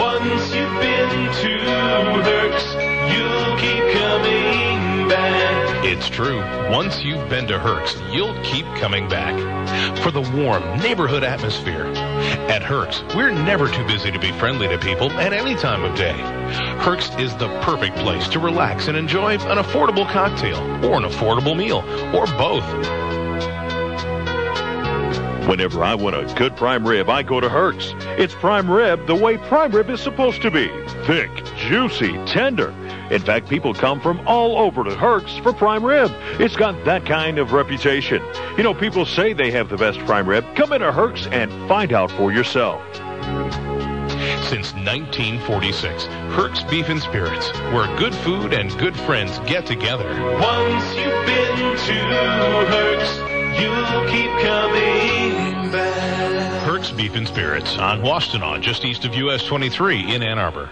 Once you've been to Herc's, you'll keep coming back. It's true. Once you've been to Herc's, you'll keep coming back for the warm neighborhood atmosphere. At Herc's, we're never too busy to be friendly to people at any time of day. Herc's is the perfect place to relax and enjoy an affordable cocktail or an affordable meal or both. Whenever I want a good prime rib, I go to Herc's. It's prime rib the way prime rib is supposed to be. Thick, juicy, tender. In fact, people come from all over to Herc's for prime rib. It's got that kind of reputation. You know, people say they have the best prime rib. Come into Herc's and find out for yourself. Since 1946, Herc's Beef and Spirits, where good food and good friends get together. Once you've been to Herc's, you'll keep coming back. Herc's Beef and Spirits on Washtenaw, just east of US 23 in Ann Arbor.